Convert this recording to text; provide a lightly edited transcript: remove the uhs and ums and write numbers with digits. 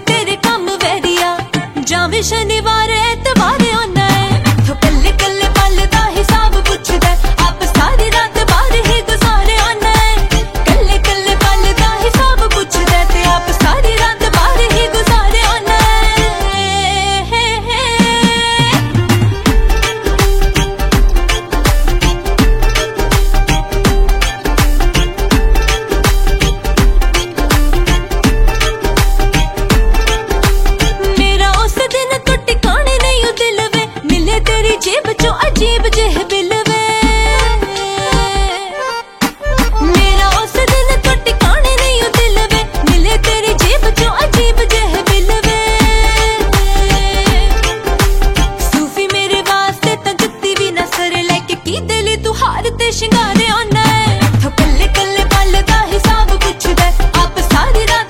तेरे कम वैरिया जावे शनिवार एतवार आना है तो कल्ले कल्ले पल दा हिसाब पुछदा आप सारी रात बाहर ही गुजारे आना है कल्ले कल्ले पल दा हिसाब पुछदा ते आप सारी रात बाहर ही गुजारे आना जेब चो अजीब जेह बिल वे मेरा उस दिन तो टिकाने नहीं हो दिल वे मिले तेरी जेब चो अजीब जेह बिल वे सूफी मेरे वास्ते ता जुत्ती भी नसर लेके की दिल तू हार ते शिंगारे आना है तो कल्ले कल्ले पल दा हिसाब पुछदा आप सारी रात